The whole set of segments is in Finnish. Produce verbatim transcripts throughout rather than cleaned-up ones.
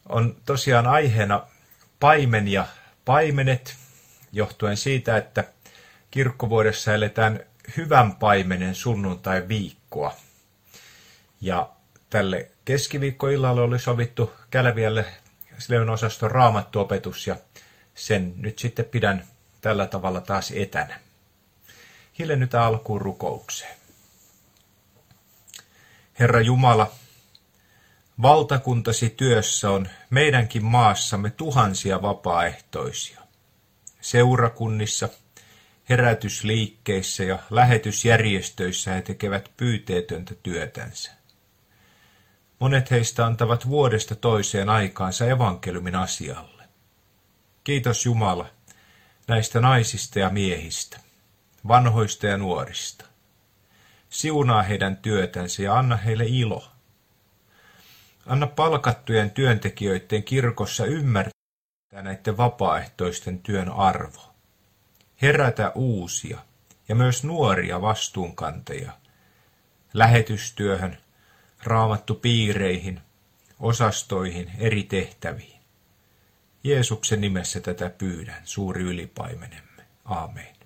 on tosiaan aiheena paimen ja paimenet, johtuen siitä, että kirkkovuodessa eletään hyvän paimenen sunnuntai-viikkoa. Ja tälle keskiviikkoillalle oli sovittu Kälviälle Silevin osaston raamattuopetus, ja sen nyt sitten pidän tällä tavalla taas etänä. Hiljennytään alkuun rukoukseen. Herra Jumala, valtakuntasi työssä on meidänkin maassamme tuhansia vapaaehtoisia. Seurakunnissa, herätysliikkeissä ja lähetysjärjestöissä he tekevät pyyteetöntä työtänsä. Monet heistä antavat vuodesta toiseen aikaansa evankeliumin asialle. Kiitos Jumala näistä naisista ja miehistä, vanhoista ja nuorista. Siunaa heidän työtänsä ja anna heille ilo. Anna palkattujen työntekijöiden kirkossa ymmärtää näiden vapaaehtoisten työn arvo. Herätä uusia ja myös nuoria vastuunkantajia lähetystyöhön, raamattupiireihin, osastoihin, eri tehtäviin. Jeesuksen nimessä tätä pyydän, suuri ylipaimenemme. Aamen.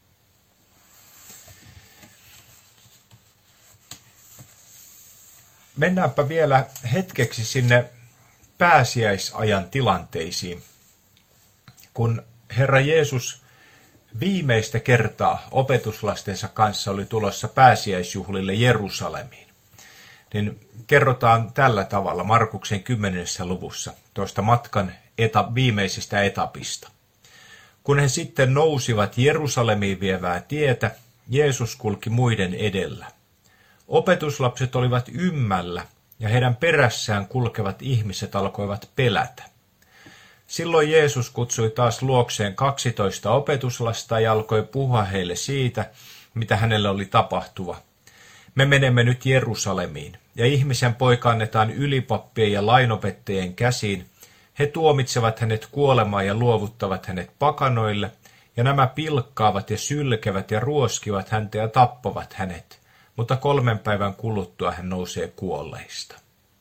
Mennäänpä vielä hetkeksi sinne pääsiäisajan tilanteisiin, kun Herra Jeesus viimeistä kertaa opetuslastensa kanssa oli tulossa pääsiäisjuhlille Jerusalemiin. Niin kerrotaan tällä tavalla Markuksen kymmenennessä luvussa tuosta matkan eta, viimeisestä etapista. Kun he sitten nousivat Jerusalemiin vievää tietä, Jeesus kulki muiden edellä. Opetuslapset olivat ymmällä ja heidän perässään kulkevat ihmiset alkoivat pelätä. Silloin Jeesus kutsui taas luokseen kaksitoista opetuslasta ja alkoi puhua heille siitä, mitä hänelle oli tapahtuva. Me menemme nyt Jerusalemiin, ja ihmisen poika annetaan ylipappien ja lainopettajien käsiin. He tuomitsevat hänet kuolemaan ja luovuttavat hänet pakanoille, ja nämä pilkkaavat ja sylkevät ja ruoskivat häntä ja tappavat hänet, mutta kolmen päivän kuluttua hän nousee kuolleista.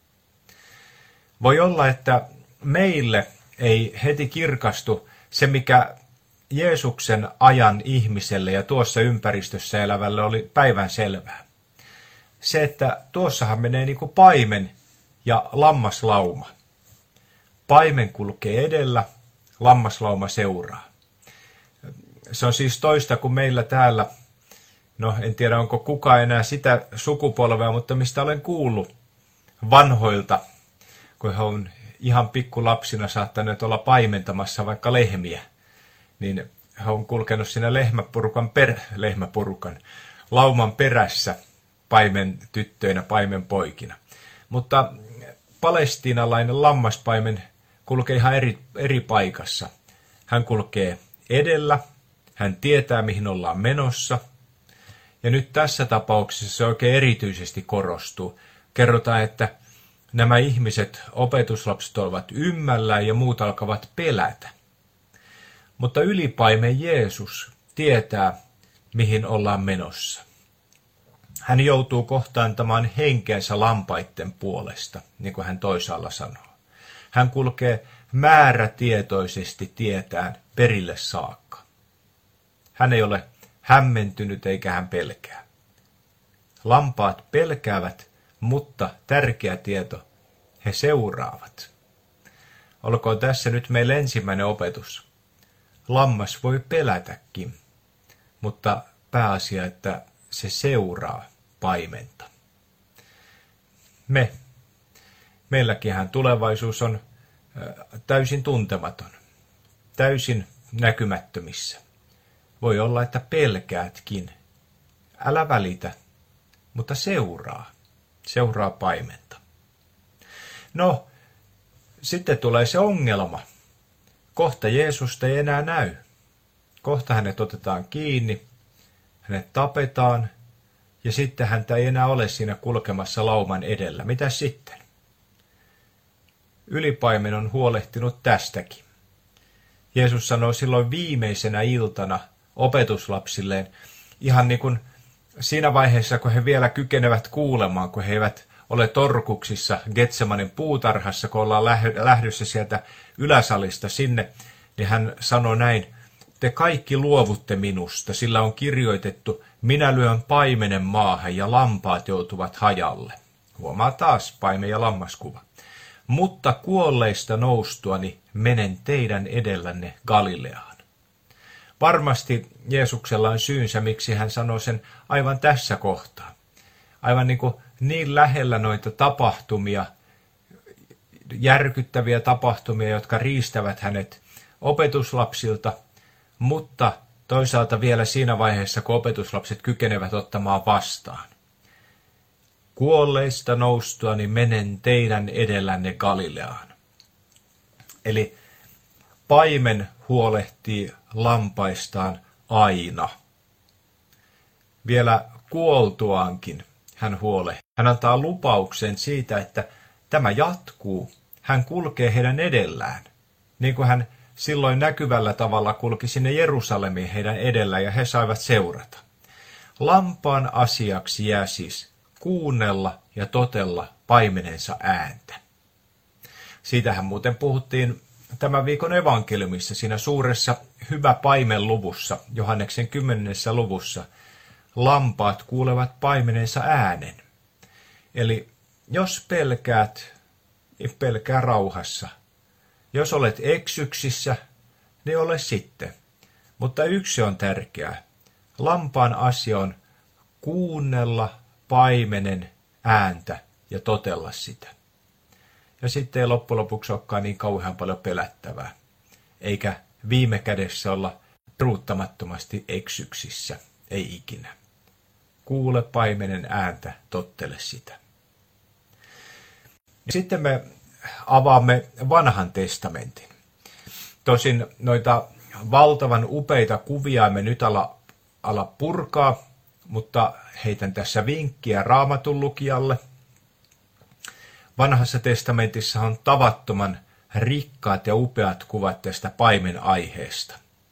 Voi olla, että meille ei heti kirkastu se, mikä Jeesuksen ajan ihmiselle ja tuossa ympäristössä elävälle oli päivänselvää. Se, että tuossahan menee niin kuin paimen ja lammaslauma. Paimen kulkee edellä, lammaslauma seuraa. Se on siis toista kuin meillä täällä, no en tiedä onko kukaan enää sitä sukupolvea, mutta mistä olen kuullut vanhoilta, kun he on ihan pikkulapsina saattaneet olla paimentamassa vaikka lehmiä, niin he on kulkenut siinä lehmäporukan, per, lehmäporukan lauman perässä paimen tyttöinä, paimen poikina. Mutta palestiinalainen lammaspaimen kulkee ihan eri, eri paikassa. Hän kulkee edellä, hän tietää mihin ollaan menossa. Ja nyt tässä tapauksessa se oikein erityisesti korostuu. Kerrotaan, että nämä ihmiset, opetuslapset ovat ymmällään ja muut alkavat pelätä. Mutta ylipaimen Jeesus tietää, mihin ollaan menossa. Hän joutuu kohtaantamaan henkeensä lampaitten puolesta, niin kuin hän toisaalla sanoo. Hän kulkee määrätietoisesti tietään perille saakka. Hän ei ole hämmentynyt eikä hän pelkää. Lampaat pelkäävät, mutta tärkeä tieto, he seuraavat. Olkoon tässä nyt meille ensimmäinen opetus. Lammas voi pelätäkin, mutta pääasia, että se seuraa paimenta. Me, meilläkinhän tulevaisuus on täysin tuntematon, täysin näkymättömissä. Voi olla, että pelkäätkin. Älä välitä, mutta seuraa. Seuraa paimenta. No, sitten tulee se ongelma. Kohta Jeesusta ei enää näy. Kohta hänet otetaan kiinni, hänet tapetaan, ja sitten häntä ei enää ole siinä kulkemassa lauman edellä. Mitä sitten? Ylipaimen on huolehtinut tästäkin. Jeesus sanoi silloin viimeisenä iltana opetuslapsilleen, ihan niin kuin siinä vaiheessa, kun he vielä kykenevät kuulemaan, kun he eivät ole torkuksissa Getsemanin puutarhassa, kun ollaan lähdössä sieltä yläsalista sinne, niin hän sanoi näin, te kaikki luovutte minusta, sillä on kirjoitettu, minä lyön paimenen maahan ja lampaat joutuvat hajalle. Huomaa taas paimen ja lammaskuva. Mutta kuolleista noustuani menen teidän edellänne Galileaan. Varmasti Jeesuksella on syynsä, miksi hän sanoo sen aivan tässä kohtaa. Aivan niin kuin niin lähellä noita tapahtumia, järkyttäviä tapahtumia, jotka riistävät hänet opetuslapsilta, mutta toisaalta vielä siinä vaiheessa, kun opetuslapset kykenevät ottamaan vastaan. Kuolleista noustuani menen teidän edellänne Galileaan. Eli paimen huolehtii lampaistaan aina. Vielä kuoltuaankin hän huolehtii. Hän antaa lupauksen siitä, että tämä jatkuu. Hän kulkee heidän edellään, niin kuin hän silloin näkyvällä tavalla kulki sinne Jerusalemiin heidän edellä ja he saivat seurata. Lampaan asiaksi jää siis kuunnella ja totella paimenensa ääntä. Siitähän muuten puhuttiin tämän viikon evankeliumissa, siinä suuressa Hyvä paimen luvussa, Johanneksen kymmenennessä luvussa, lampaat kuulevat paimenensa äänen. Eli jos pelkäät, niin pelkää rauhassa. Jos olet eksyksissä, niin ole sitten. Mutta yksi on tärkeää. Lampaan asia on kuunnella paimenen ääntä ja totella sitä. Ja sitten ei loppujen lopuksi olekaan niin kauhean paljon pelättävää. Eikä viime kädessä olla ruuttamattomasti eksyksissä. Ei ikinä. Kuule paimenen ääntä, tottele sitä. Sitten me avaamme vanhan testamentin. Tosin noita valtavan upeita kuvia emme nyt ala, ala purkaa, mutta heitän tässä vinkkiä Raamatun lukijalle. Vanhassa testamentissa on tavattoman rikkaat ja upeat kuvat tästä paimen aiheesta.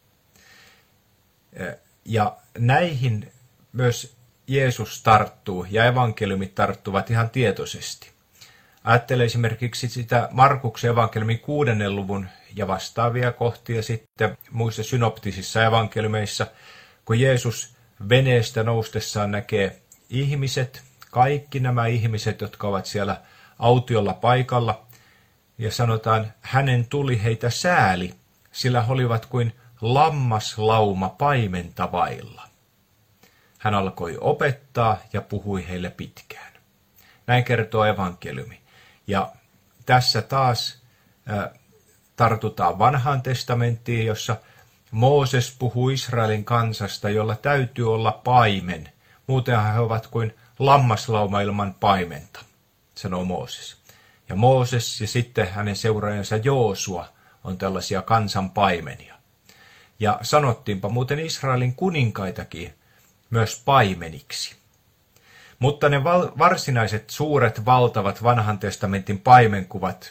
Ja näihin myös Jeesus tarttuu ja evankeliumit tarttuvat ihan tietoisesti. Ajattele esimerkiksi sitä Markuksen evankeliumin kuudennen luvun ja vastaavia kohtia sitten muissa synoptisissa evankeliumeissa, kun Jeesus veneestä noustessaan näkee ihmiset, kaikki nämä ihmiset, jotka ovat siellä autiolla paikalla, ja sanotaan, hänen tuli heitä sääli, sillä he olivat kuin lammaslauma paimenta vailla. Hän alkoi opettaa ja puhui heille pitkään. Näin kertoo evankeliumi. Ja tässä taas äh, tartutaan vanhaan testamenttiin, jossa Mooses puhuu Israelin kansasta, jolla täytyy olla paimen. Muutenhan he ovat kuin lammaslauma ilman paimenta, sanoo Mooses. Ja Mooses ja sitten hänen seuraajansa Joosua on tällaisia kansan paimenia. Ja sanottiinpa muuten Israelin kuninkaitakin myös paimeniksi. Mutta ne val- varsinaiset suuret valtavat vanhan testamentin paimenkuvat,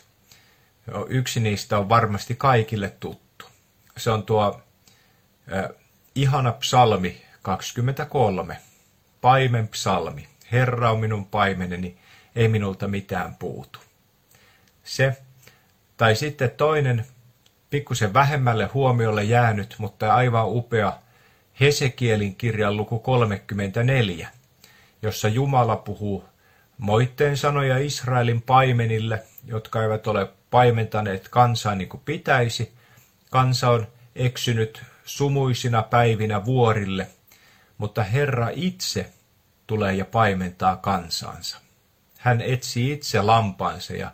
yksi niistä on varmasti kaikille tuttu. Se on tuo äh, ihana psalmi kaksikymmentäkolme, paimen psalmi. Herra on minun paimeneni, ei minulta mitään puutu. Se, tai sitten toinen, pikkusen vähemmälle huomiolle jäänyt, mutta aivan upea Hesekielin kirjan luku kolmekymmentäneljä, jossa Jumala puhuu moitteen sanoja Israelin paimenille, jotka eivät ole paimentaneet kansaa niin kuin pitäisi. Kansa on eksynyt sumuisina päivinä vuorille, mutta Herra itse tulee ja paimentaa kansansa. Hän etsii itse lampaansa ja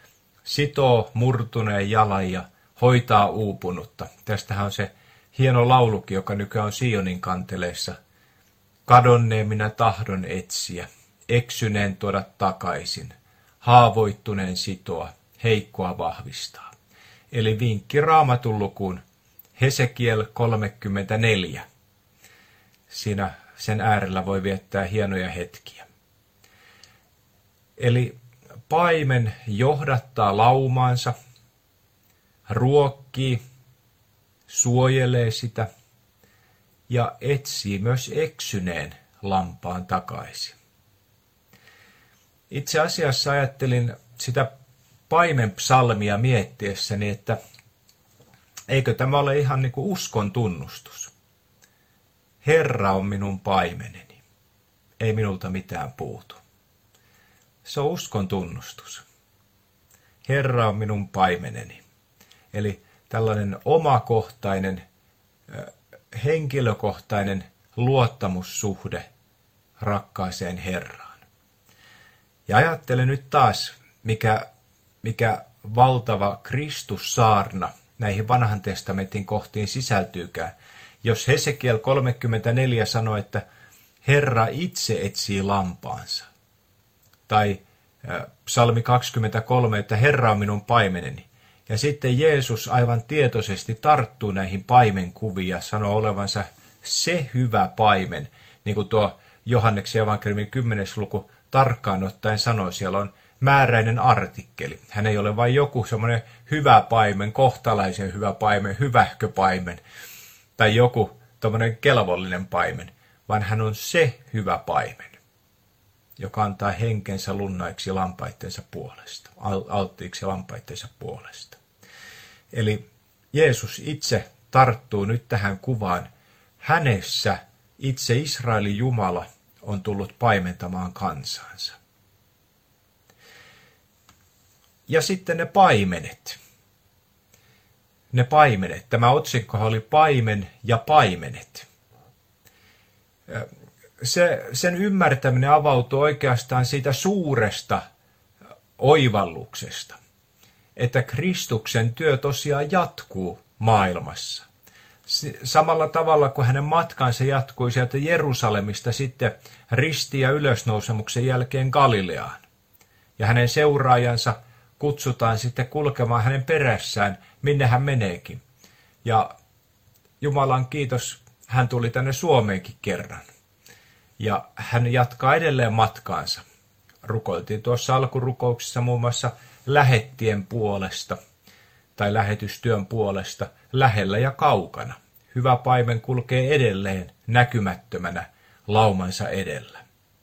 sitoo murtuneen jalan ja hoitaa uupunutta. Tästähän on se hieno laulukin, joka nykyään on Sionin kanteleissa. Kadonneen minä tahdon etsiä, eksyneen tuoda takaisin, haavoittuneen sitoa, heikkoa vahvistaa. Eli vinkki Raamatun lukuun, Hesekiel kolmekymmentäneljä. Siinä sen äärellä voi viettää hienoja hetkiä. Eli paimen johdattaa laumaansa, ruokkii, suojelee sitä ja etsii myös eksyneen lampaan takaisin. Itse asiassa ajattelin sitä paimenpsalmia miettiessäni, että eikö tämä ole ihan niin kuin uskon tunnustus. Herra on minun paimeneni, ei minulta mitään puutu. Se on uskon tunnustus. Herra on minun paimeneni. Eli tällainen omakohtainen, henkilökohtainen luottamussuhde rakkaaseen Herraan. Ja ajattelen nyt taas, mikä, mikä valtava Kristussaarna näihin vanhan testamentin kohtiin sisältyykään. Jos Hesekiel kolmekymmentäneljä sanoo, että Herra itse etsii lampaansa, tai psalmi kaksikymmentäkolme, että Herra on minun paimeneni, ja sitten Jeesus aivan tietoisesti tarttuu näihin paimenkuviin ja sanoo olevansa se hyvä paimen, niin kuin tuo Johanneksen evankeliumin kymmenes luku tarkkaan ottaen sanoi, siellä on määräinen artikkeli. Hän ei ole vain joku semmoinen hyvä paimen, kohtalaisen hyvä paimen, hyvähkö paimen, tai joku tommoinen kelvollinen paimen, vaan hän on se hyvä paimen, joka antaa henkensä lunnaiksi lampaittensa puolesta, alttiiksi lampaittensa puolesta. Eli Jeesus itse tarttuu nyt tähän kuvaan. Hänessä itse Israelin Jumala on tullut paimentamaan kansansa. Ja sitten ne paimenet. Ne paimenet. Tämä otsikkohan oli paimen ja paimenet. Se, sen ymmärtäminen avautuu oikeastaan siitä suuresta oivalluksesta, että Kristuksen työ tosiaan jatkuu maailmassa. Samalla tavalla kuin hänen matkansa jatkui sieltä Jerusalemista sitten risti- ja ylösnousemuksen jälkeen Galileaan. Ja hänen seuraajansa kutsutaan sitten kulkemaan hänen perässään, minne hän meneekin. Ja Jumalan kiitos, hän tuli tänne Suomeenkin kerran. Ja hän jatkaa edelleen matkaansa. Rukoiltiin tuossa alkurukouksessa muun muassa lähettien puolesta tai lähetystyön puolesta lähellä ja kaukana. Hyvä paimen kulkee edelleen näkymättömänä laumansa edellä.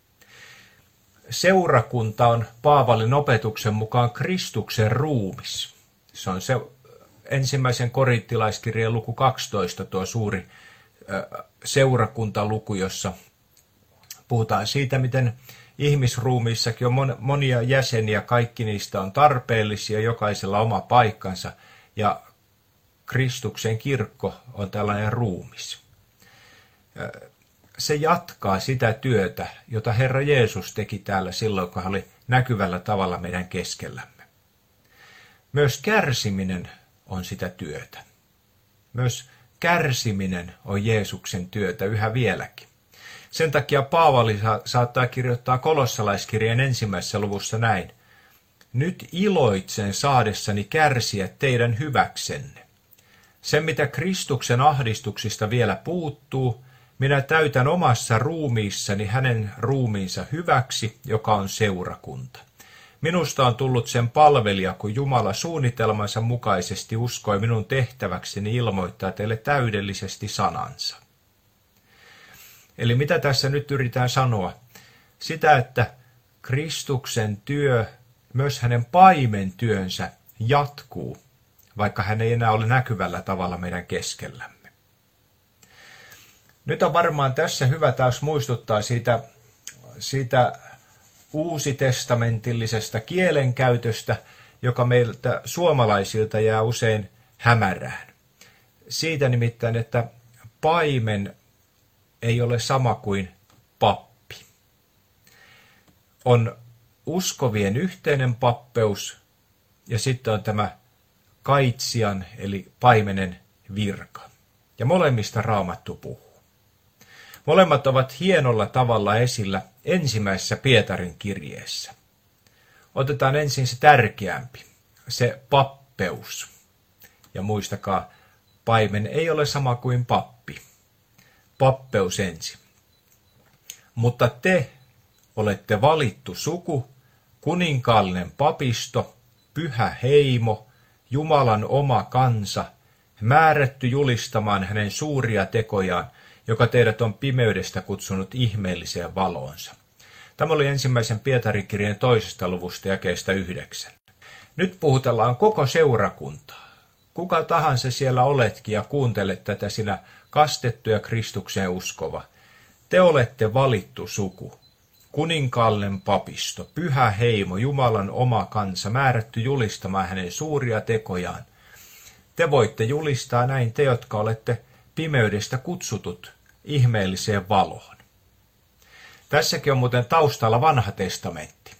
Seurakunta on Paavalin opetuksen mukaan Kristuksen ruumis. Se on se ensimmäisen korinttilaiskirjeen luku kaksitoista, tuo suuri seurakuntaluku, jossa puhutaan siitä, miten ihmisruumiissakin on monia jäseniä, kaikki niistä on tarpeellisia, jokaisella oma paikkansa, ja Kristuksen kirkko on tällainen ruumis. Se jatkaa sitä työtä, jota Herra Jeesus teki täällä silloin, kun hän oli näkyvällä tavalla meidän keskellämme. Myös kärsiminen on sitä työtä. Myös kärsiminen on Jeesuksen työtä yhä vieläkin. Sen takia Paavali saattaa kirjoittaa kolossalaiskirjeen ensimmäisessä luvussa näin. Nyt iloitsen saadessani kärsiä teidän hyväksenne. Se, mitä Kristuksen ahdistuksista vielä puuttuu, minä täytän omassa ruumiissani hänen ruumiinsa hyväksi, joka on seurakunta. Minusta on tullut sen palvelija, kun Jumala suunnitelmansa mukaisesti uskoi minun tehtäväkseni ilmoittaa teille täydellisesti sanansa. Eli mitä tässä nyt yritetään sanoa? Sitä, että Kristuksen työ, myös hänen paimentyönsä jatkuu, vaikka hän ei enää ole näkyvällä tavalla meidän keskellämme. Nyt on varmaan tässä hyvä taas muistuttaa siitä, siitä uusitestamentillisesta kielenkäytöstä, joka meiltä suomalaisilta jää usein hämärään. Siitä nimittäin, että paimen ei ole sama kuin pappi. On uskovien yhteinen pappeus ja sitten on tämä kaitsijan eli paimenen virka. Ja molemmista Raamattu puhuu. Molemmat ovat hienolla tavalla esillä ensimmäisessä Pietarin kirjeessä. Otetaan ensin se tärkeämpi, se pappeus. Ja muistakaa, paimen ei ole sama kuin pappi. Pappeus ensin. Mutta te olette valittu suku, kuninkaallinen papisto, pyhä heimo, Jumalan oma kansa, määrätty julistamaan hänen suuria tekojaan, joka teidät on pimeydestä kutsunut ihmeelliseen valoonsa. Tämä oli ensimmäisen Pietarin kirjeen toisesta luvusta jakeesta yhdeksän. Nyt puhutellaan koko seurakuntaa. Kuka tahansa siellä oletkin ja kuuntelet tätä sinä kastettu ja Kristukseen uskova. Te olette valittu suku, kuninkaallen papisto, pyhä heimo, Jumalan oma kansa, määrätty julistamaan hänen suuria tekojaan. Te voitte julistaa näin te, jotka olette pimeydestä kutsutut ihmeelliseen valoon. Tässäkin on muuten taustalla vanha testamentti.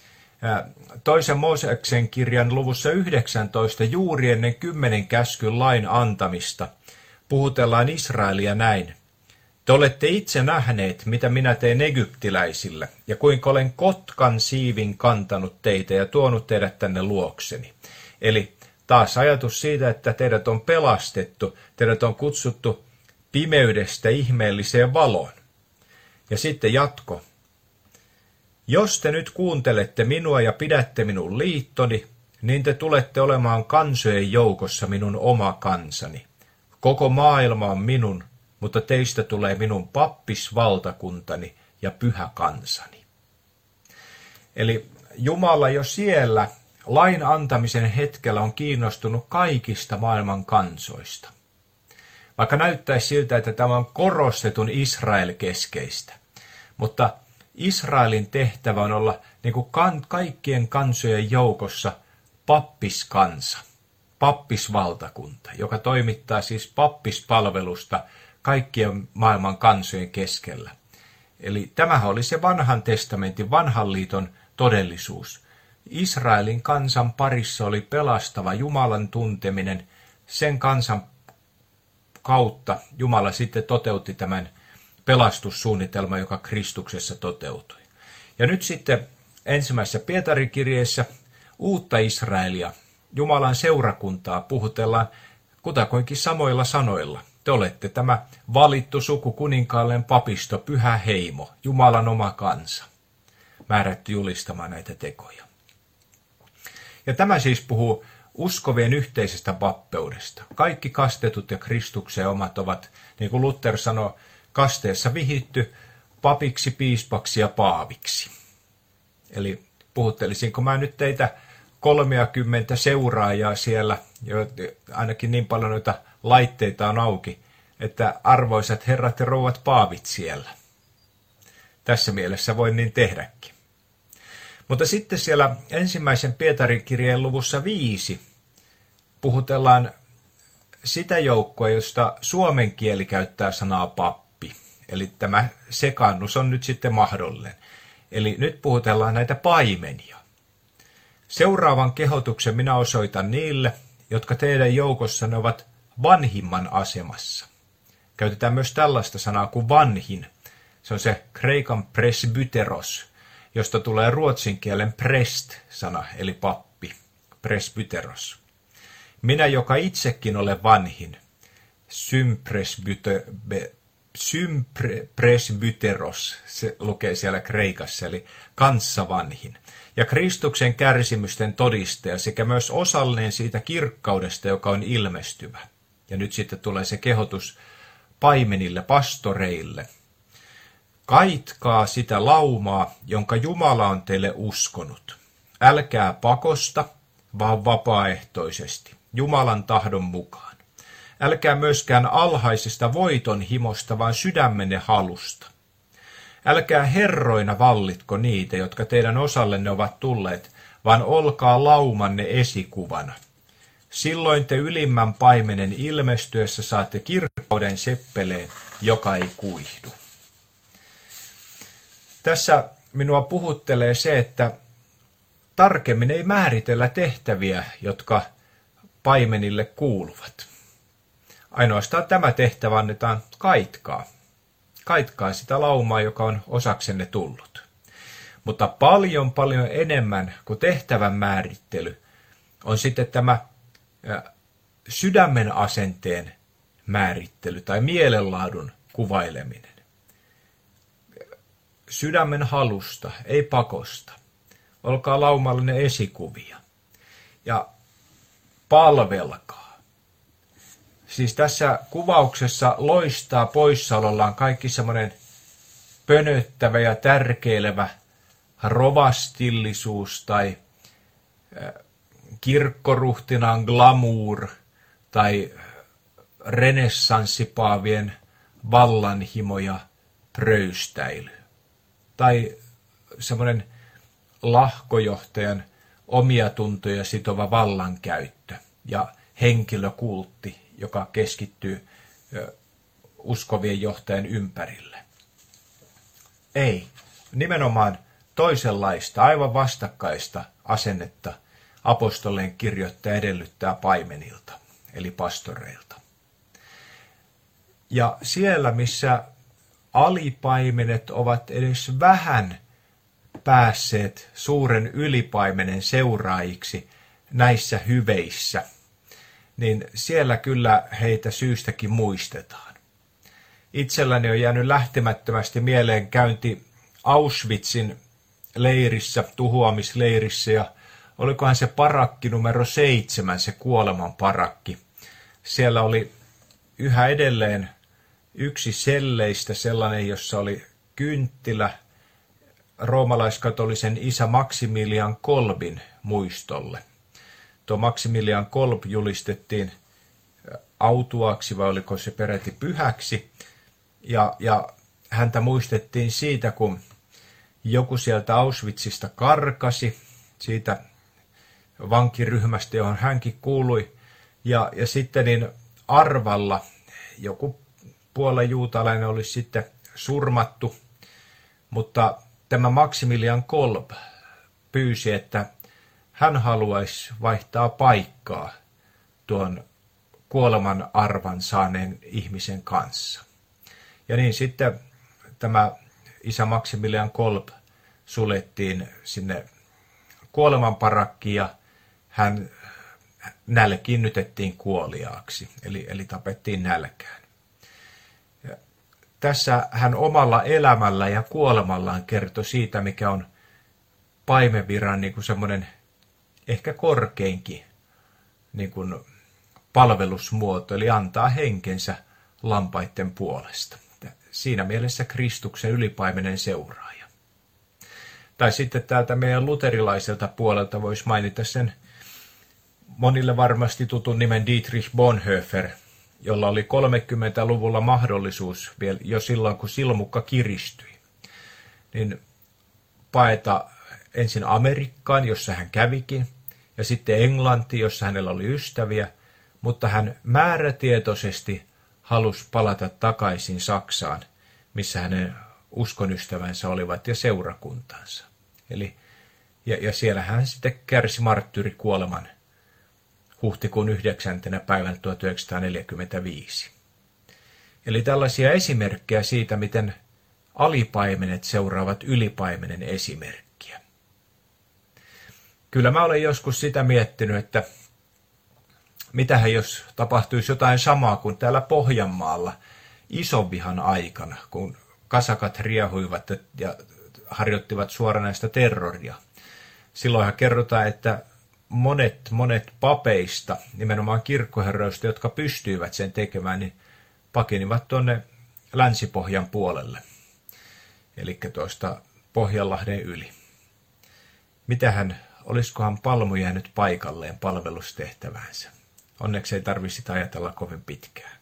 Toisen Mooseksen kirjan luvussa yhdeksäntoista juuri ennen kymmenen käskyn lain antamista puhutellaan Israelia näin. Te olette itse nähneet, mitä minä tein egyptiläisille, ja kuinka olen kotkan siivin kantanut teitä ja tuonut teidät tänne luokseni. Eli taas ajatus siitä, että teidät on pelastettu, teidät on kutsuttu pimeydestä ihmeelliseen valoon. Ja sitten jatko. Jos te nyt kuuntelette minua ja pidätte minun liittoni, niin te tulette olemaan kansojen joukossa minun oma kansani. Koko maailma on minun, mutta teistä tulee minun pappisvaltakuntani ja pyhä kansani. Eli Jumala jo siellä lain antamisen hetkellä on kiinnostunut kaikista maailman kansoista. Vaikka näyttäisi siltä, että tämä on korostetun Israel-keskeistä, mutta Israelin tehtävä on olla niin kuin kan, kaikkien kansojen joukossa pappiskansa, pappisvaltakunta, joka toimittaa siis pappispalvelusta kaikkien maailman kansojen keskellä. Eli tämähän oli se vanhan testamentin, vanhan liiton todellisuus. Israelin kansan parissa oli pelastava Jumalan tunteminen. Sen kansan kautta Jumala sitten toteutti tämän pelastussuunnitelman, joka Kristuksessa toteutui. Ja nyt sitten ensimmäisessä Pietarin kirjeessä uutta Israelia, Jumalan seurakuntaa, puhutellaan kutakuinkin samoilla sanoilla. Te olette tämä valittu suku, kuninkaalleen papisto, pyhä heimo, Jumalan oma kansa, määrätty julistamaan näitä tekoja. Ja tämä siis puhuu uskovien yhteisestä pappeudesta. Kaikki kastetut ja Kristukseen omat ovat, niin kuin Luther sanoi, kasteessa vihitty papiksi, piispaksi ja paaviksi. Eli puhuttelisinko mä nyt teitä kolmeakymmentä seuraajaa siellä, jo ainakin niin paljon noita laitteita on auki, että arvoisat herrat ja rouvat paavit siellä. Tässä mielessä voin niin tehdäkin. Mutta sitten siellä ensimmäisen Pietarin kirjeen luvussa viisi puhutellaan sitä joukkoa, josta suomen kieli käyttää sanaa pappi. Eli tämä sekaannus on nyt sitten mahdollinen. Eli nyt puhutellaan näitä paimenia. Seuraavan kehotuksen minä osoitan niille, jotka teidän joukossanne ovat vanhimman asemassa. Käytetään myös tällaista sanaa kuin vanhin. Se on se kreikan presbyteros, josta tulee ruotsin kielen prest-sana, eli pappi, presbyteros. Minä, joka itsekin olen vanhin, sympresbyteros, se lukee siellä kreikassa, eli kanssavanhin. Ja Kristuksen kärsimysten todistaja sekä myös osallinen siitä kirkkaudesta, joka on ilmestyvä. Ja nyt sitten tulee se kehotus paimenille, pastoreille. Kaitkaa sitä laumaa, jonka Jumala on teille uskonut. Älkää pakosta, vaan vapaaehtoisesti, Jumalan tahdon mukaan. Älkää myöskään alhaisesta voiton himosta, vaan sydämenne halusta. Älkää herroina vallitko niitä, jotka teidän osallenne ovat tulleet, vaan olkaa laumanne esikuvana. Silloin te ylimmän paimenen ilmestyessä saatte kirkkauden seppeleen, joka ei kuihdu. Tässä minua puhuttelee se, että tarkemmin ei määritellä tehtäviä, jotka paimenille kuuluvat. Ainoastaan tämä tehtävä annetaan kaitkaa. Kaitkaa sitä laumaa, joka on osaksenne tullut. Mutta paljon paljon enemmän kuin tehtävän määrittely on sitten tämä sydämen asenteen määrittely tai mielenlaadun kuvaileminen. Sydämen halusta, ei pakosta. Olkaa laumallinen esikuvia. Ja palvelkaa. Siis tässä kuvauksessa loistaa poissaolollaan kaikki semmoinen pönöttävä ja tärkeilevä rovastillisuus tai kirkkoruhtinaan glamour tai renessanssipaavien vallanhimo ja pröystäily. Tai semmoinen lahkojohtajan omia tuntoja sitova vallankäyttö ja henkilökultti, joka keskittyy uskovien johtajan ympärille. Ei, nimenomaan toisenlaista, aivan vastakkaista asennetta apostoleen kirjoittaja edellyttää paimenilta, eli pastoreilta. Ja siellä, missä alipaimenet ovat edes vähän päässeet suuren ylipaimenen seuraajiksi näissä hyveissä, niin siellä kyllä heitä syystäkin muistetaan. Itselläni on jäänyt lähtemättömästi mieleen käynti Auschwitzin leirissä, tuhoamisleirissä, ja olikohan se parakki numero seitsemän, se kuoleman parakki. Siellä oli yhä edelleen yksi selleistä sellainen, jossa oli kynttilä roomalaiskatolisen isä Maximilian Kolbin muistolle. Tuo Maximilian Kolb julistettiin autuaksi, vai oliko se peräti pyhäksi, ja, ja häntä muistettiin siitä, kun joku sieltä Auschwitzista karkasi, siitä vankiryhmästä, johon hänkin kuului, ja, ja sitten niin arvalla joku Puolan juutalainen olisi sitten surmattu, mutta tämä Maximilian Kolb pyysi, että hän haluaisi vaihtaa paikkaa tuon kuoleman arvan saaneen ihmisen kanssa. Ja niin sitten tämä isä Maximilian Kolb suljettiin sinne kuolemanparakkiin ja hän nälkiinnytettiin kuoliaaksi, eli, eli tapettiin nälkään. Ja tässä hän omalla elämällä ja kuolemallaan kertoi siitä, mikä on paimenviran niin kuin semmoinen ehkä korkeinkin niin kuin palvelusmuoto, eli antaa henkensä lampaiden puolesta. Siinä mielessä Kristuksen ylipaimenen seuraaja. Tai sitten täältä meidän luterilaiselta puolelta voisi mainita sen monille varmasti tutun nimen Dietrich Bonhoeffer, jolla oli kolmekymmentäluvulla mahdollisuus vielä jo silloin, kun silmukka kiristyi, niin paeta ensin Amerikkaan, jossa hän kävikin, ja sitten Englantiin, jossa hänellä oli ystäviä, mutta hän määrätietoisesti halusi palata takaisin Saksaan, missä hänen uskonystävänsä olivat ja seurakuntansa. Eli, ja, ja siellä hän sitten kärsi marttyyrikuoleman huhtikuun yhdeksäntenä päivänä tuhatyhdeksänsataaneljäkymmentäviisi. Eli tällaisia esimerkkejä siitä, miten alipaimenet seuraavat ylipaimenen esimerkkiä. Kyllä mä olen joskus sitä miettinyt, että mitähän jos tapahtuisi jotain samaa kuin täällä Pohjanmaalla isonvihan aikana, kun kasakat riehuivat ja harjoittivat suoranaista terroria. Silloinhan kerrotaan, että monet, monet papeista, nimenomaan kirkkoherroista, jotka pystyivät sen tekemään, niin pakenivat tuonne Länsi-Pohjan puolelle, eli tuosta Pohjanlahden yli. Mitähän, olisikohan Palmu jäänyt paikalleen palvelustehtäväänsä? Onneksi ei tarvitse sitä ajatella kovin pitkään.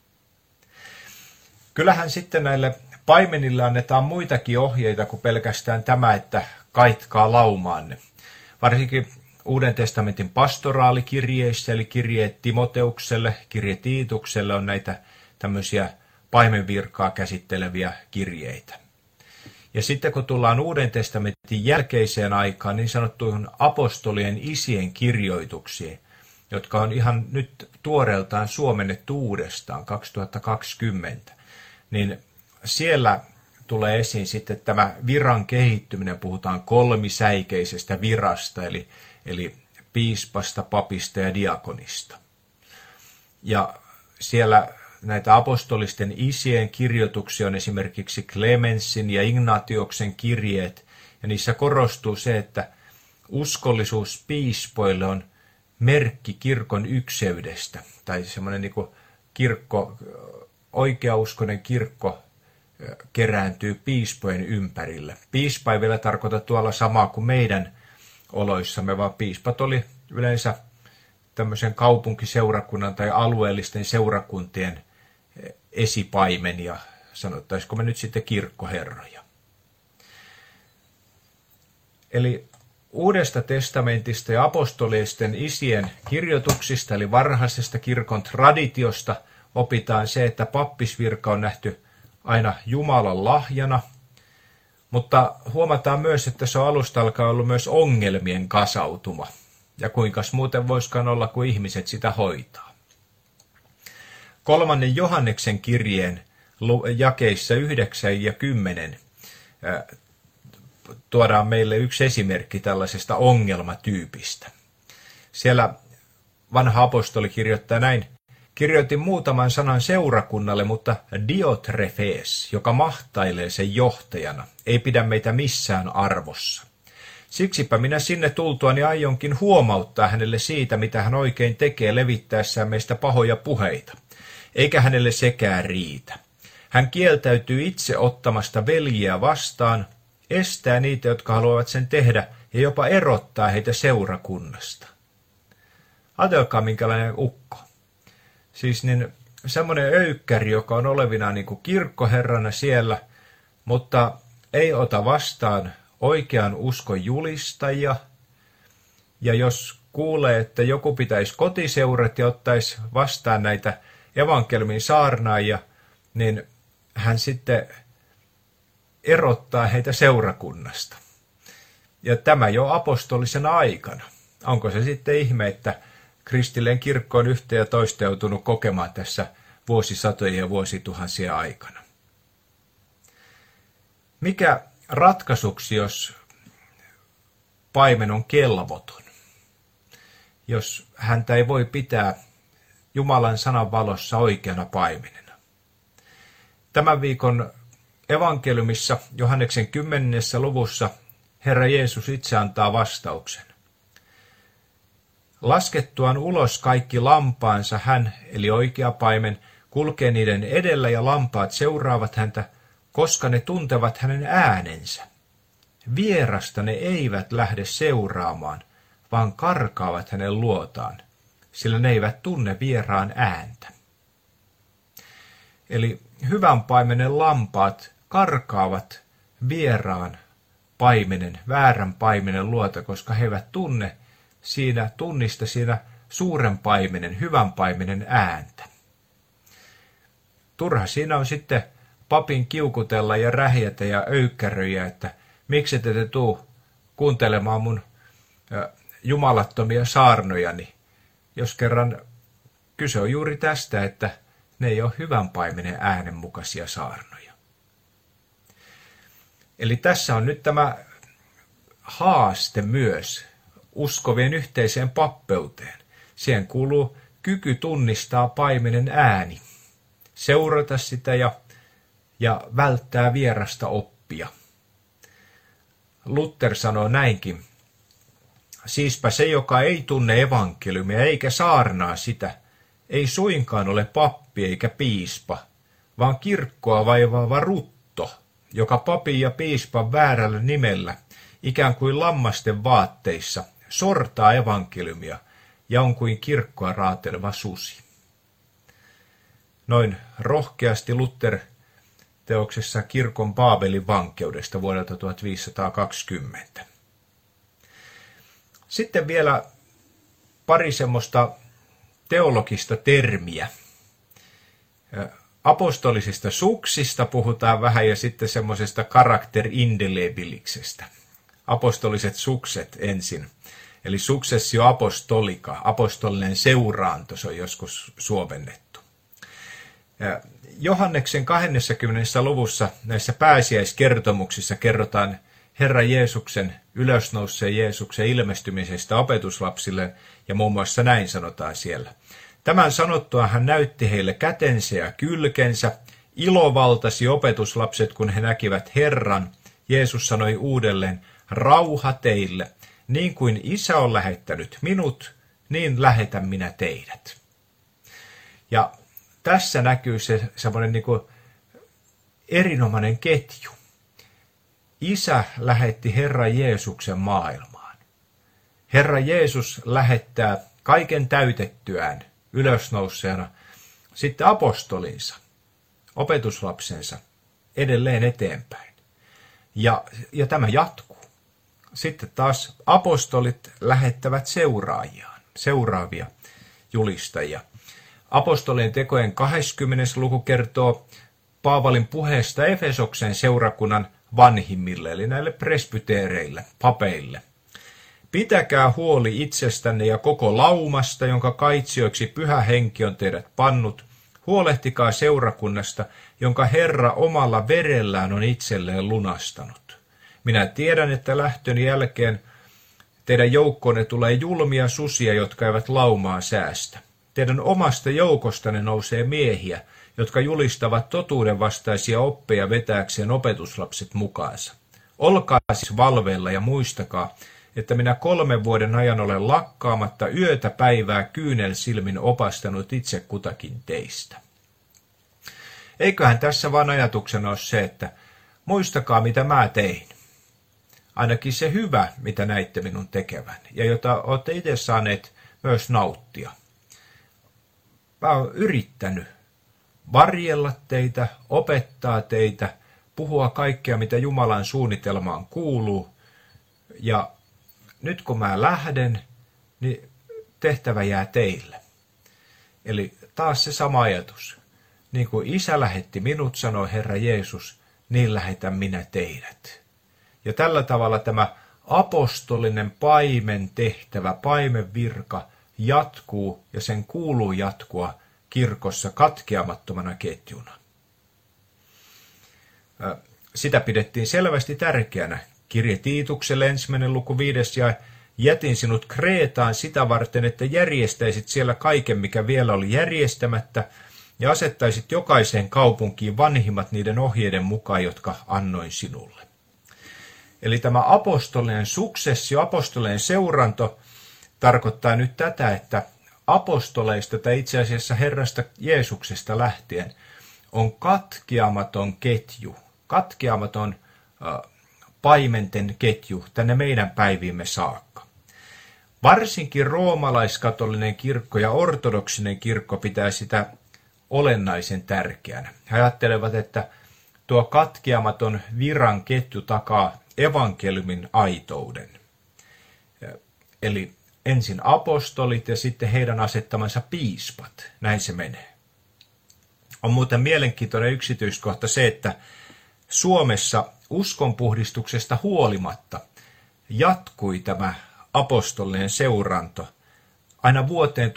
Kyllähän sitten näille paimenille annetaan muitakin ohjeita kuin pelkästään tämä, että kaitkaa laumaanne. Varsinkin Uuden testamentin pastoraalikirjeissä, eli kirjeet Timoteukselle, kirje Tiitukselle on näitä tämmöisiä paimenvirkaa käsitteleviä kirjeitä. Ja sitten kun tullaan Uuden testamentin jälkeiseen aikaan, niin sanottuihin apostolien isien kirjoituksiin, jotka on ihan nyt tuoreeltaan suomennettu uudestaan kaksituhattakaksikymmentä, niin siellä tulee esiin sitten tämä viran kehittyminen, puhutaan kolmisäikeisestä virasta, eli, eli piispasta, papista ja diakonista. Ja siellä näitä apostolisten isien kirjoituksia on esimerkiksi Clemensin ja Ignatioksen kirjeet, ja niissä korostuu se, että uskollisuus piispoille on merkki kirkon ykseydestä, tai semmoinen niin kuin kirkko, oikeauskoinen kirkko kerääntyy piispojen ympärille. Piispa ei vielä tarkoita tuolla samaa kuin meidän oloissamme, vaan piispat oli yleensä tämmöisen kaupunkiseurakunnan tai alueellisten seurakuntien esipaimenia, sanottaisiko me nyt sitten kirkkoherroja. Eli Uudesta testamentista ja apostolisten isien kirjoituksista, eli varhaisesta kirkon traditiosta, opitaan se, että pappisvirka on nähty aina Jumalan lahjana, mutta huomataan myös, että se on alusta alkaen ollut myös ongelmien kasautuma. Ja kuinkas muuten voisikaan olla, kun ihmiset sitä hoitaa. Kolmannen Johanneksen kirjeen jakeissa yhdeksän ja kymmenen tuodaan meille yksi esimerkki tällaisesta ongelmatyypistä. Siellä vanha apostoli kirjoittaa näin: kirjoitin muutaman sanan seurakunnalle, mutta Diotrefes, joka mahtailee sen johtajana, ei pidä meitä missään arvossa. Siksipä minä sinne tultuani aionkin huomauttaa hänelle siitä, mitä hän oikein tekee levittäessään meistä pahoja puheita. Eikä hänelle sekään riitä. Hän kieltäytyy itse ottamasta veljiä vastaan, estää niitä, jotka haluavat sen tehdä, ja jopa erottaa heitä seurakunnasta. Ajatelkaa, minkälainen ukko. Siis niin semmoinen öykkäri, joka on olevinaan niin kuin kirkkoherrana siellä, mutta ei ota vastaan oikean uskon julistajia. Ja jos kuulee, että joku pitäisi kotiseurat ja ottaisi vastaan näitä evankeliumin saarnaajia, niin hän sitten erottaa heitä seurakunnasta. Ja tämä jo apostolisena aikana. Onko se sitten ihme, että kristillinen kirkko on yhtä ja toista joutunut kokemaan tässä vuosisatojen ja vuosituhansien aikana? Mikä ratkaisuksi, jos paimen on kelvoton? Jos häntä ei voi pitää Jumalan sanan valossa oikeana paimenena? Tämän viikon evankeliumissa Johanneksen kymmenennessä luvussa Herra Jeesus itse antaa vastauksen. Laskettuaan ulos kaikki lampaansa hän, eli oikea paimen, kulkee niiden edellä ja lampaat seuraavat häntä, koska ne tuntevat hänen äänensä. Vierasta ne eivät lähde seuraamaan, vaan karkaavat hänen luotaan, sillä ne eivät tunne vieraan ääntä. Eli hyvän paimenen lampaat karkaavat vieraan paimenen, väärän paimenen luota, koska he eivät tunne siinä, tunnista siinä suuren paimenen, hyvän paimenen ääntä. Turha siinä on sitten papin kiukutella ja rähjätä ja öykkäröjä, että miksi te te tuu kuuntelemaan mun jumalattomia saarnojani, jos kerran kyse on juuri tästä, että ne ei ole hyvän paimenen äänen mukaisia saarnoja. Eli tässä on nyt tämä haaste myös uskovien yhteiseen pappeuteen. Siihen kuuluu kyky tunnistaa paimenen ääni, seurata sitä ja, ja välttää vierasta oppia. Luther sanoo näinkin: siispä se, joka ei tunne evankeliumia eikä saarnaa sitä, ei suinkaan ole pappi eikä piispa, vaan kirkkoa vaivaava rutto, joka papin ja piispan väärällä nimellä, ikään kuin lammasten vaatteissa, sortaa evankeliumia ja on kuin kirkkoa raateleva susi. Noin rohkeasti Luther teoksessa Kirkon Baabelin vankeudesta vuodelta tuhatviisisataakaksikymmentä. Sitten vielä pari semmoista teologista termiä. Apostolisista suksista puhutaan vähän ja sitten semmoisesta karakter indelebiliksestä. Apostoliset sukset ensin. Eli successio apostolica, apostolinen seuraanto, se on joskus suomennettu. Johanneksen kahdennessakymmenennessä luvussa näissä pääsiäiskertomuksissa kerrotaan Herra Jeesuksen, ylösnouseen Jeesuksen ilmestymisestä opetuslapsille, ja muun muassa näin sanotaan siellä. Tämän sanottua hän näytti heille kätensä ja kylkensä, ilovaltasi opetuslapset, kun he näkivät Herran. Jeesus sanoi uudelleen, rauha teille, niin kuin Isä on lähettänyt minut, niin lähetän minä teidät. Ja tässä näkyy se semmoinen niin kuin erinomainen ketju. Isä lähetti Herra Jeesuksen maailmaan. Herra Jeesus lähettää kaiken täytettyään ylösnouseena sitten apostolinsa, opetuslapsensa edelleen eteenpäin. Ja, ja tämä jatkuu. Sitten taas apostolit lähettävät seuraajiaan, seuraavia julistajia. Apostolien tekojen kahdeskymmenes luku kertoo Paavalin puheesta Efesoksen seurakunnan vanhimmille, eli näille presbyteereille, papeille. Pitäkää huoli itsestänne ja koko laumasta, jonka kaitsioiksi Pyhä Henki on teidät pannut. Huolehtikaa seurakunnasta, jonka Herra omalla verellään on itselleen lunastanut. Minä tiedän, että lähtöni jälkeen teidän joukkoonne tulee julmia susia, jotka eivät laumaa säästä. Teidän omasta joukostanne nousee miehiä, jotka julistavat totuuden vastaisia oppeja vetääkseen opetuslapset mukaansa. Olkaa siis valveilla ja muistakaa, että minä kolmen vuoden ajan olen lakkaamatta yötä päivää kyynelsilmin opastanut itse kutakin teistä. Eiköhän tässä vaan ajatuksena ole se, että muistakaa mitä mä tein. Ainakin se hyvä, mitä näitte minun tekevän, ja jota olette itse saaneet myös nauttia. Mä oon yrittänyt varjella teitä, opettaa teitä, puhua kaikkea, mitä Jumalan suunnitelmaan kuuluu. Ja nyt kun mä lähden, niin tehtävä jää teille. Eli taas se sama ajatus. Niin kuin Isä lähetti minut, sanoi Herra Jeesus, niin lähetän minä teidät. Ja tällä tavalla tämä apostolinen paimen tehtävä, paimen virka jatkuu ja sen kuuluu jatkua kirkossa katkeamattomana ketjuna. Sitä pidettiin selvästi tärkeänä. Kirje Tiitukselle ensimmäinen luku viides ja jätin sinut Kreetaan sitä varten, että järjestäisit siellä kaiken, mikä vielä oli järjestämättä, ja asettaisit jokaiseen kaupunkiin vanhimmat niiden ohjeiden mukaan, jotka annoin sinulle. Eli tämä apostolinen suksessio, apostolinen seuranto tarkoittaa nyt tätä, että apostoleista tai itse asiassa Herrasta Jeesuksesta lähtien on katkeamaton ketju, katkeamaton äh, paimenten ketju tänne meidän päiviimme saakka. Varsinkin roomalaiskatolinen kirkko ja ortodoksinen kirkko pitää sitä olennaisen tärkeänä. He ajattelevat, että tuo katkeamaton viran ketju takaa evankeliumin aitouden. Eli ensin apostolit ja sitten heidän asettamansa piispat. Näin se menee. On muuten mielenkiintoinen yksityiskohta se, että Suomessa uskonpuhdistuksesta huolimatta jatkui tämä apostolinen seuranto aina vuoteen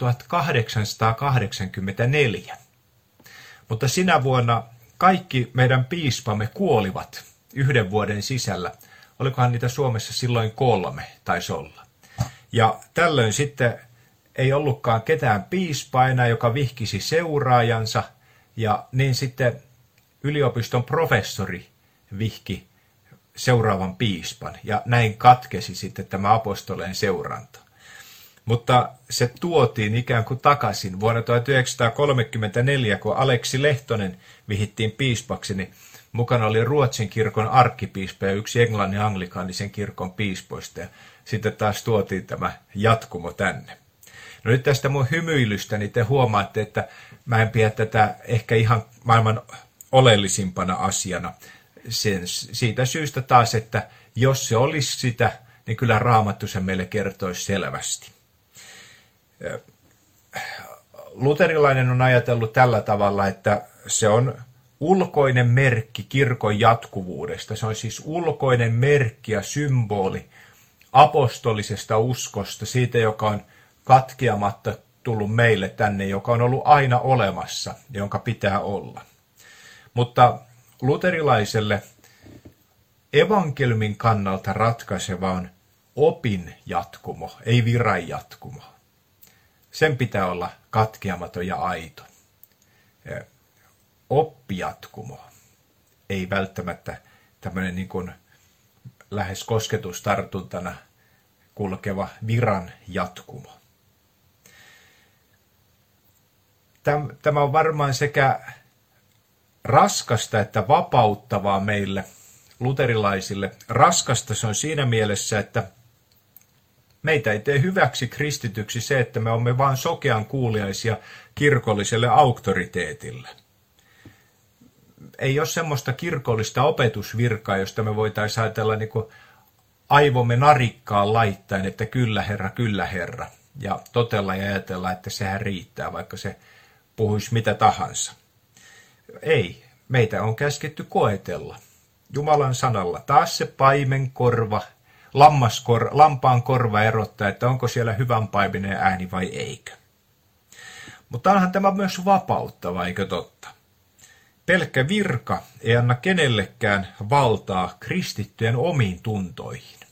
tuhatkahdeksansataakahdeksankymmentäneljä. Mutta sinä vuonna kaikki meidän piispamme kuolivat yhden vuoden sisällä. Olikohan niitä Suomessa silloin kolme, taisi olla. Ja tällöin sitten ei ollutkaan ketään piispaa enää, joka vihkisi seuraajansa, ja niin sitten yliopiston professori vihki seuraavan piispan, ja näin katkesi sitten tämä apostoleen seuranta. Mutta se tuotiin ikään kuin takaisin. Vuonna tuhatyhdeksänsataakolmekymmentäneljä, kun Aleksi Lehtonen vihittiin piispaksi, niin mukana oli Ruotsin kirkon arkkipiispa ja yksi Englannin anglikaanisen kirkon piispoista. Ja sitten taas tuotiin tämä jatkumo tänne. No nyt tästä mun hymyilystäni te huomaatte, että mä en pidä tätä ehkä ihan maailman oleellisimpana asiana. Sen, siitä syystä taas, että jos se olisi sitä, niin kyllä Raamattu se meille kertoisi selvästi. Luterilainen on ajatellut tällä tavalla, että se on ulkoinen merkki kirkon jatkuvuudesta. Se on siis ulkoinen merkki ja symboli apostolisesta uskosta, siitä joka on katkeamatta tullut meille tänne, joka on ollut aina olemassa, jonka pitää olla. Mutta luterilaiselle evankeliumin kannalta ratkaiseva on opin jatkumo, ei viran jatkumo. Sen pitää olla katkeamaton ja aito. Oppijatkumo, ei välttämättä tämmöinen niin kuin lähes kosketustartuntana kulkeva viran jatkumo. Tämä on varmaan sekä raskasta että vapauttavaa meille luterilaisille. Raskasta se on siinä mielessä, että meitä ei tee hyväksi kristityksi se, että me olemme vain sokean kuuliaisia kirkolliselle auktoriteetille. Ei ole semmoista kirkollista opetusvirkaa, josta me voitaisiin ajatella niin kuin aivomme narikkaan laittaen, että kyllä herra, kyllä herra. Ja totella ja ajatella, että sehän riittää, vaikka se puhuisi mitä tahansa. Ei, meitä on käsketty koetella. Jumalan sanalla taas se paimen korva, lammaskor, lampaan korva erottaa, että onko siellä hyvän paimenen ääni vai eikö. Mutta onhan tämä myös vapauttava, eikö totta? Pelkkä virka ei anna kenellekään valtaa kristittyjen omiin tuntoihin.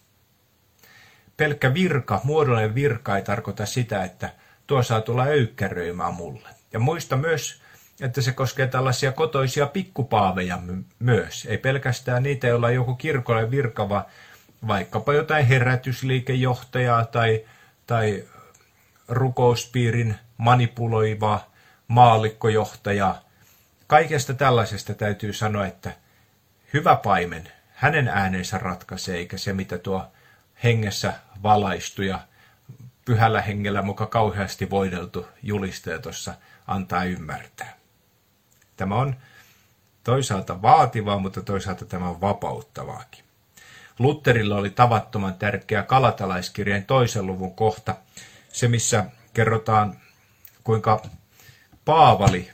Pelkkä virka, muodollinen virka ei tarkoita sitä, että tuo saa tulla öykkäröimään mulle. Ja muista myös, että se koskee tällaisia kotoisia pikkupaaveja myös. Ei pelkästään niitä, joilla on joku kirkollinen virka, vaan vaikkapa jotain herätysliikejohtajaa tai, tai rukouspiirin manipuloivaa maallikkojohtajaa. Kaikesta tällaisesta täytyy sanoa, että hyvä paimen, hänen äänensä ratkaisee, eikä se mitä tuo hengessä valaistu ja pyhällä hengellä muka kauheasti voideltu julistaja tuossa antaa ymmärtää. Tämä on toisaalta vaativaa, mutta toisaalta tämä on vapauttavaakin. Lutherilla oli tavattoman tärkeä Galatalaiskirjeen toisen luvun kohta, se missä kerrotaan, kuinka Paavali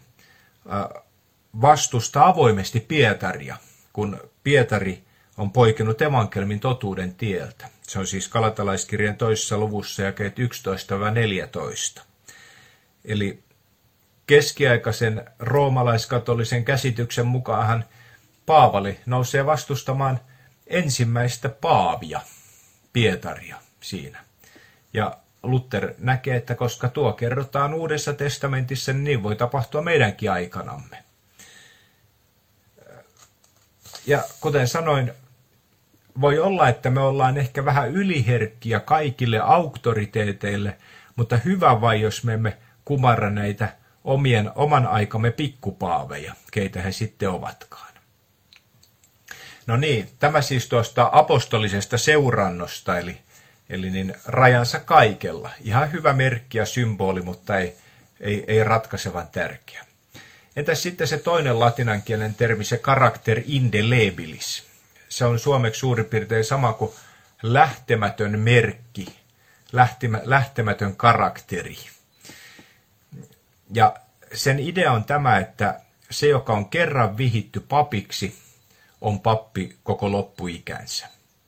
vastustaa avoimesti Pietaria, kun Pietari on poikinut evankelmin totuuden tieltä. Se on siis Galatalaiskirjeen toisessa luvussa jakeet yksitoista neljätoista. Eli keskiaikaisen roomalaiskatolisen käsityksen mukaan Paavali nousee vastustamaan ensimmäistä paavia, Pietaria siinä. Ja Luther näkee, että koska tuo kerrotaan Uudessa testamentissa, niin, niin voi tapahtua meidänkin aikanamme. Ja kuten sanoin, voi olla, että me ollaan ehkä vähän yliherkkiä kaikille auktoriteeteille, mutta hyvä vai jos me emme kumarra näitä omien, oman aikamme pikkupaaveja, keitä he sitten ovatkaan. No niin, tämä siis tuosta apostolisesta seurannosta, eli, eli niin rajansa kaikella. Ihan hyvä merkki ja symboli, mutta ei, ei, ei ratkaisevan tärkeä. Entäs sitten se toinen latinankielen termi, se character indelebilis. Se on suomeksi suurin piirtein sama kuin lähtemätön merkki, lähtemä, lähtemätön karakteri. Ja sen idea on tämä, että se, joka on kerran vihitty papiksi, on pappi koko loppuikänsä.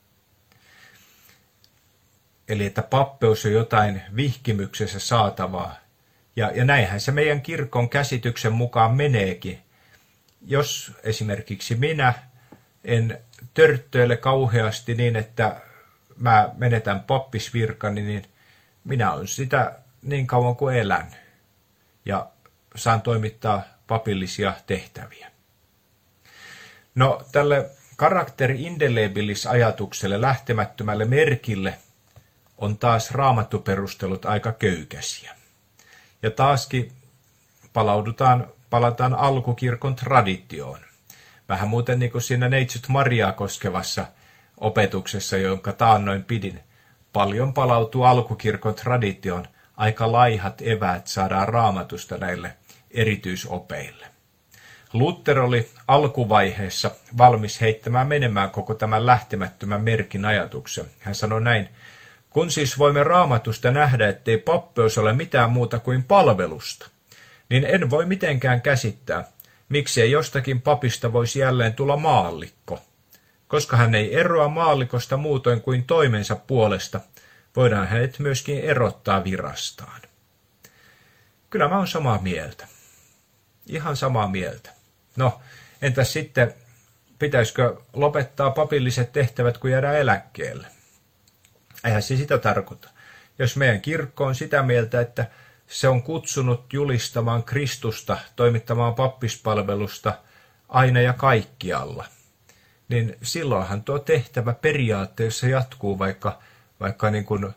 Eli että pappeus on jotain vihkimyksessä saatavaa. Ja, ja näinhän se meidän kirkon käsityksen mukaan meneekin. Jos esimerkiksi minä en törttöile kauheasti niin, että mä menetän pappisvirkani, niin minä olen sitä niin kauan kuin elän. Ja saan toimittaa papillisia tehtäviä. No tälle karakteri indelebilis ajatukselle, lähtemättömälle merkille, on taas raamattuperustelut aika köykäisiä. Ja taaskin palaudutaan, palataan alkukirkon traditioon. Vähän muuten niin kuin siinä Neitsyt Mariaa koskevassa opetuksessa, jonka taannoin pidin. Paljon palautuu alkukirkon traditioon. Aika laihat eväät saadaan raamatusta näille erityisopeille. Luther oli alkuvaiheessa valmis heittämään menemään koko tämän lähtemättömän merkin ajatuksen. Hän sanoi näin: kun siis voimme raamatusta nähdä, ettei pappeus ole mitään muuta kuin palvelusta, niin en voi mitenkään käsittää, miksei jostakin papista voisi jälleen tulla maallikko. Koska hän ei eroa maallikosta muutoin kuin toimensa puolesta, voidaan hänet myöskin erottaa virastaan. Kyllä mä oon samaa mieltä. Ihan samaa mieltä. No, entäs sitten, pitäisikö lopettaa papilliset tehtävät, kun jäädään eläkkeelle? Eihän se sitä tarkoita. Jos meidän kirkko on sitä mieltä, että se on kutsunut julistamaan Kristusta, toimittamaan pappispalvelusta aina ja kaikkialla, niin silloinhan tuo tehtävä periaatteessa jatkuu, vaikka, vaikka niin kuin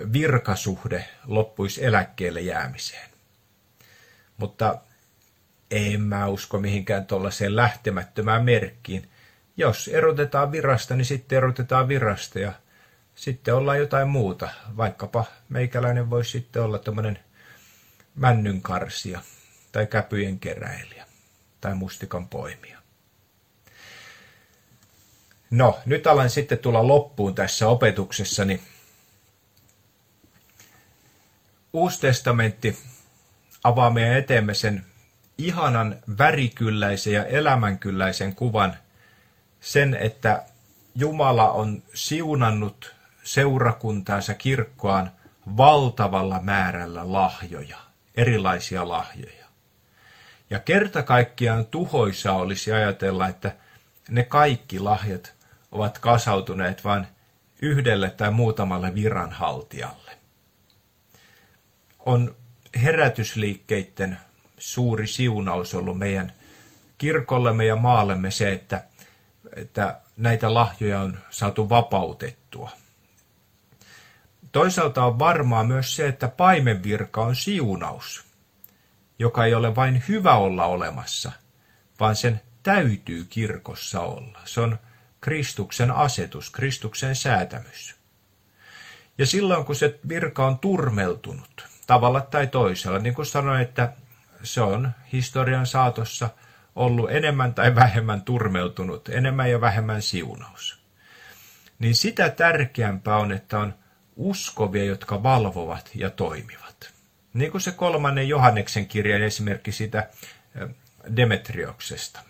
virkasuhde loppuisi eläkkeelle jäämiseen. Mutta En mä usko mihinkään tuollaiseen lähtemättömään merkkiin. Jos erotetaan virasta, niin sitten erotetaan virasta ja sitten ollaan jotain muuta. Vaikkapa meikäläinen voisi sitten olla tämmöinen männynkarsija tai käpyjen keräilijä tai mustikan poimija. No, nyt alan sitten tulla loppuun tässä opetuksessani. Uusi testamentti avaa meidän eteemme sen ihanan värikylläisen ja elämänkylläisen kuvan, sen, että Jumala on siunannut seurakuntaansa kirkkoaan valtavalla määrällä lahjoja, erilaisia lahjoja. Ja kerta kaikkiaan tuhoisaa olisi ajatella, että ne kaikki lahjat ovat kasautuneet vain yhdelle tai muutamalle viranhaltijalle. On herätysliikkeiden suuri siunaus ollut meidän kirkollemme ja maallemme se, että, että näitä lahjoja on saatu vapautettua. Toisaalta on varmaa myös se, että paimenvirka on siunaus, joka ei ole vain hyvä olla olemassa, vaan sen täytyy kirkossa olla. Se on Kristuksen asetus, Kristuksen säätämys. Ja silloin, kun se virka on turmeltunut, tavalla tai toisella, niin kuin sanoin, että se on historian saatossa ollut enemmän tai vähemmän turmeltunut, enemmän ja vähemmän siunaus. Niin sitä tärkeämpää on, että on uskovia, jotka valvovat ja toimivat. Niin kuin se kolmannen Johanneksen kirjan esimerkki siitä Demetrioksesta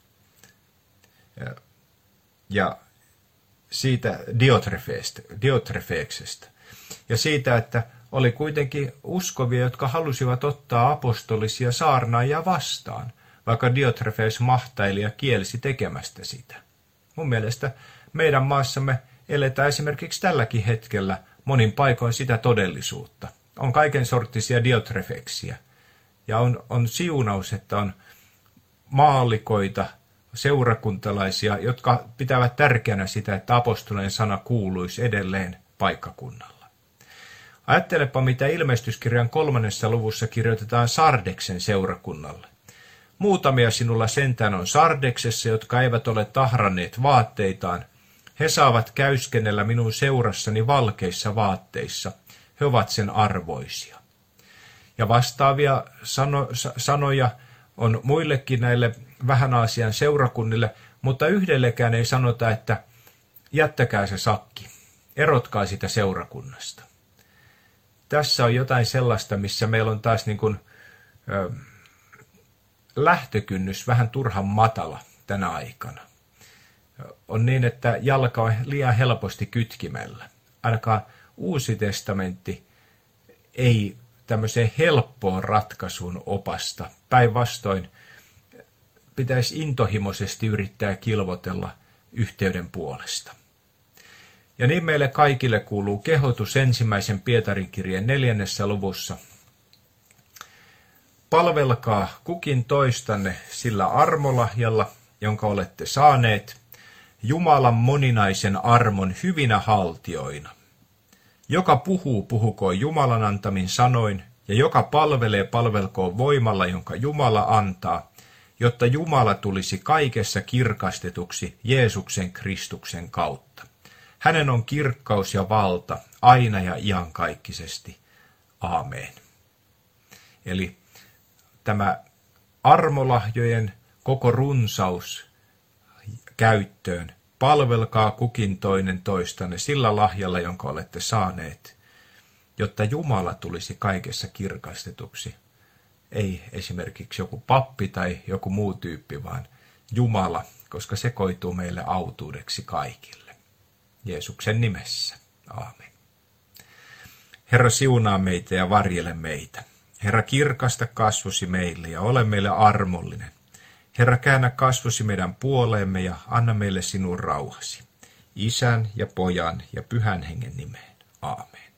ja siitä Diotrefeeksestä ja siitä, että oli kuitenkin uskovia, jotka halusivat ottaa apostolisia saarnaajia vastaan, vaikka Diotrefees mahtaili ja kielsi tekemästä sitä. Mun mielestä meidän maassamme eletään esimerkiksi tälläkin hetkellä monin paikoin sitä todellisuutta. On kaiken sorttisia Diotrefeksiä ja on, on siunaus, että on maallikoita, seurakuntalaisia, jotka pitävät tärkeänä sitä, että apostolien sana kuuluisi edelleen paikkakunnalla. Ajattelepa, mitä ilmestyskirjan kolmannessa luvussa kirjoitetaan Sardeksen seurakunnalle. Muutamia sinulla sentään on Sardeksessa, jotka eivät ole tahranneet vaatteitaan. He saavat käyskennellä minun seurassani valkeissa vaatteissa. He ovat sen arvoisia. Ja vastaavia sano, sanoja on muillekin näille vähän Aasian seurakunnille, mutta yhdellekään ei sanota, että jättäkää se sakki, erotkaa sitä seurakunnasta. Tässä on jotain sellaista, missä meillä on taas niin kuin, ö, lähtökynnys vähän turhan matala tänä aikana. On niin, että jalka on liian helposti kytkimellä. Ainakaan Uusi testamentti ei tämmöiseen helppoon ratkaisuun opasta. Päinvastoin pitäisi intohimoisesti yrittää kilvotella yhteyden puolesta. Ja niin meille kaikille kuuluu kehotus ensimmäisen Pietarin kirjeen neljännessä luvussa. Palvelkaa kukin toistanne sillä armolahjalla, jonka olette saaneet, Jumalan moninaisen armon hyvinä haltioina. Joka puhuu, puhukoon Jumalan antamin sanoin, ja joka palvelee, palvelkoon voimalla, jonka Jumala antaa, jotta Jumala tulisi kaikessa kirkastetuksi Jeesuksen Kristuksen kautta. Hänen on kirkkaus ja valta aina ja iankaikkisesti. Aamen. Eli tämä armolahjojen koko runsaus käyttöön. Palvelkaa kukin toinen toistanne sillä lahjalla, jonka olette saaneet, jotta Jumala tulisi kaikessa kirkastetuksi. Ei esimerkiksi joku pappi tai joku muu tyyppi, vaan Jumala, koska se koituu meille autuudeksi kaikille. Jeesuksen nimessä. Aamen. Herra, siunaa meitä ja varjele meitä. Herra, kirkasta kasvosi meille ja ole meille armollinen. Herra, käännä kasvosi meidän puoleemme ja anna meille sinun rauhasi. Isän ja Pojan ja Pyhän Hengen nimeen. Aamen.